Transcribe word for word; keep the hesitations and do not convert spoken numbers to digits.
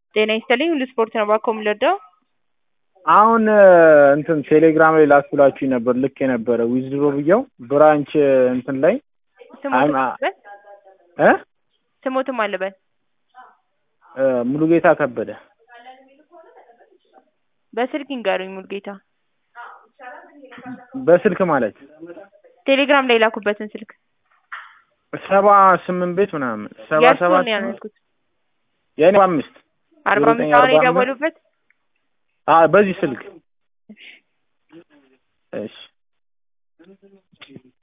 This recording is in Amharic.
ጤና ይስጥልኝ ሁሉ ስፖርት ነው ባኮ የምልወደው። አሁን እንትን ቴሌግራም ላይ ላስብላችሁኝ ነበር ልክ የነበረ ዊዝድሮ ብየው ብራንች እንትን ላይ ስሞትም አለበት እ ስሞትም አለበት ሙሉጌታ ከበደ። በስልክ ይንገሩኝ ሙሉጌታ። በስልክ ማለት ቴሌግራም ላይ ላኩበትን ስልክ ሰባ ስምንት ቤት ምናምን ሰባ ሰባት የእርሱን ነው ያልኩት። የኔ አምስት አርባ አምስት አሁን የደወሉበት አዎ በዚህ ስልክ እሺ